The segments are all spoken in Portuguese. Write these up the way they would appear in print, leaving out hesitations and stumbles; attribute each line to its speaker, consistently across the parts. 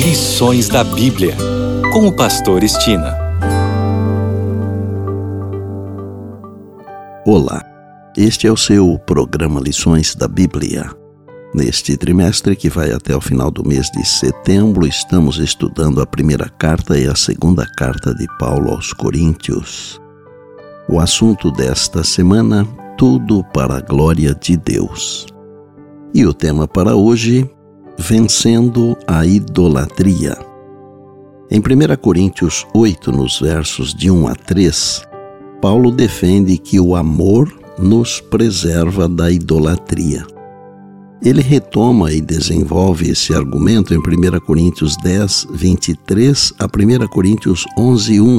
Speaker 1: Lições da Bíblia, com o pastor Estina.
Speaker 2: Olá, este é o seu programa Lições da Bíblia. Neste trimestre, que vai até o final do mês de setembro, estamos estudando a primeira carta e a segunda carta de Paulo aos Coríntios. O assunto desta semana, tudo para a glória de Deus. E o tema para hoje, vencendo a idolatria. Em 1 Coríntios 8, nos versos de 1 a 3, Paulo defende que o amor nos preserva da idolatria. Ele retoma e desenvolve esse argumento em 1 Coríntios 10, 23 a 1 Coríntios 11, 1.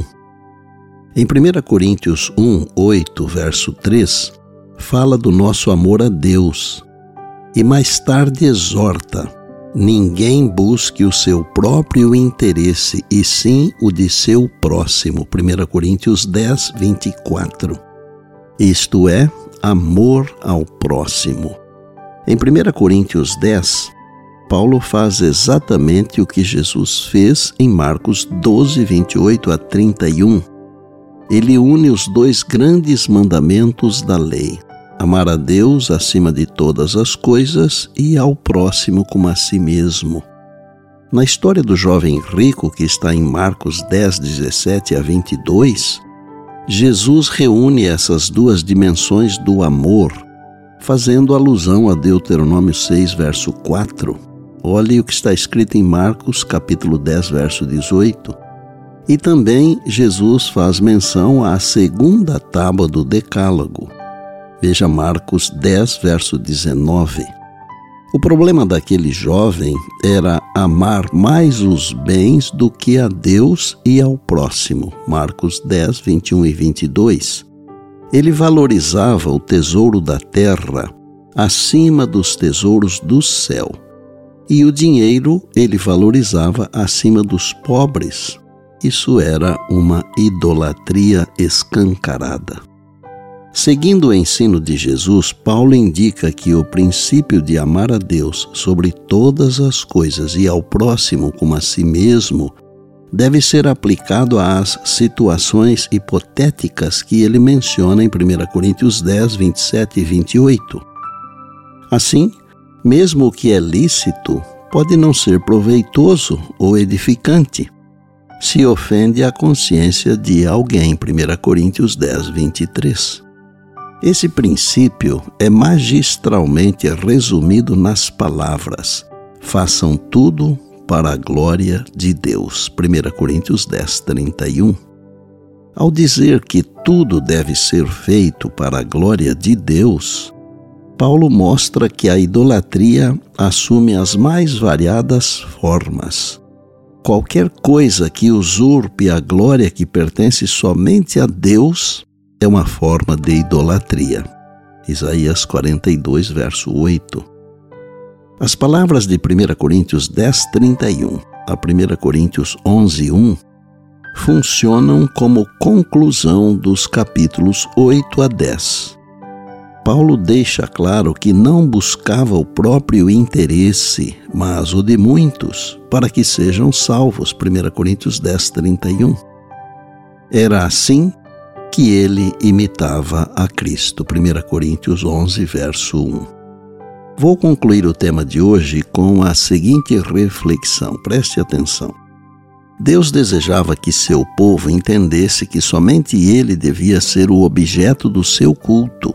Speaker 2: Em 1 Coríntios 1, 8, verso 3, fala do nosso amor a Deus e mais tarde exorta: ninguém busque o seu próprio interesse, e sim o de seu próximo. 1 Coríntios 10, 24. Isto é, amor ao próximo. Em 1 Coríntios 10, Paulo faz exatamente o que Jesus fez em Marcos 12, 28 a 31. Ele une os dois grandes mandamentos da lei: amar a Deus acima de todas as coisas e ao próximo como a si mesmo. Na história do jovem rico, que está em Marcos 10, 17 a 22, Jesus reúne essas duas dimensões do amor, fazendo alusão a Deuteronômio 6, verso 4. Olhe o que está escrito em Marcos, capítulo 10, verso 18. E também Jesus faz menção à segunda tábua do Decálogo. Veja Marcos 10, verso 19. O problema daquele jovem era amar mais os bens do que a Deus e ao próximo. Marcos 10, 21 e 22. Ele valorizava o tesouro da terra acima dos tesouros do céu. E o dinheiro ele valorizava acima dos pobres. Isso era uma idolatria escancarada. Seguindo o ensino de Jesus, Paulo indica que o princípio de amar a Deus sobre todas as coisas e ao próximo como a si mesmo deve ser aplicado às situações hipotéticas que ele menciona em 1 Coríntios 10, 27 e 28. Assim, mesmo o que é lícito pode não ser proveitoso ou edificante, se ofende a consciência de alguém. 1 Coríntios 10, 23. Esse princípio é magistralmente resumido nas palavras: façam tudo para a glória de Deus. 1 Coríntios 10, 31. Ao dizer que tudo deve ser feito para a glória de Deus, Paulo mostra que a idolatria assume as mais variadas formas. Qualquer coisa que usurpe a glória que pertence somente a Deus é uma forma de idolatria. Isaías 42, verso 8. As palavras de 1 Coríntios 10, 31 a 1 Coríntios 11, 1 funcionam como conclusão dos capítulos 8 a 10. Paulo deixa claro que não buscava o próprio interesse, mas o de muitos, para que sejam salvos. 1 Coríntios 10, 31. Era assim que ele imitava a Cristo. 1 Coríntios 11, verso 1. Vou concluir o tema de hoje com a seguinte reflexão. Preste atenção. Deus desejava que seu povo entendesse que somente ele devia ser o objeto do seu culto.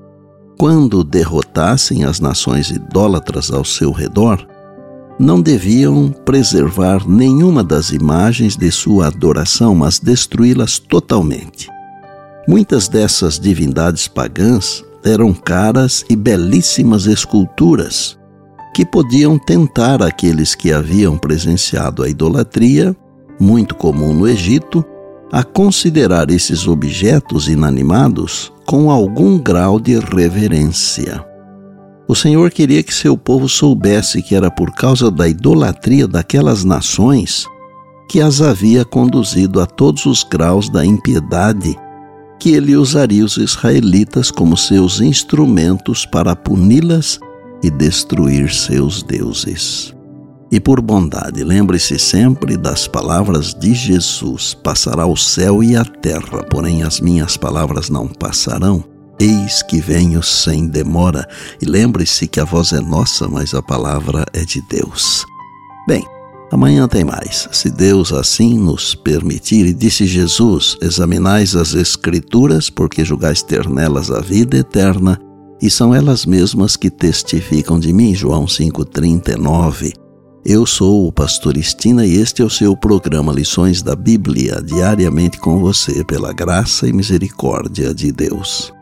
Speaker 2: Quando derrotassem as nações idólatras ao seu redor, não deviam preservar nenhuma das imagens de sua adoração, mas destruí-las totalmente. Muitas dessas divindades pagãs eram caras e belíssimas esculturas que podiam tentar aqueles que haviam presenciado a idolatria, muito comum no Egito, a considerar esses objetos inanimados com algum grau de reverência. O Senhor queria que seu povo soubesse que era por causa da idolatria daquelas nações que as havia conduzido a todos os graus da impiedade, que ele usaria os israelitas como seus instrumentos para puni-las e destruir seus deuses. E por bondade, lembre-se sempre das palavras de Jesus: passará o céu e a terra, porém as minhas palavras não passarão. Eis que venho sem demora. E lembre-se que a voz é nossa, mas a palavra é de Deus. Bem, amanhã tem mais, se Deus assim nos permitir. E disse Jesus: examinais as Escrituras, porque julgais ter nelas a vida eterna, e são elas mesmas que testificam de mim. João 5,39. Eu sou o pastor Estina e este é o seu programa Lições da Bíblia, diariamente com você, pela graça e misericórdia de Deus.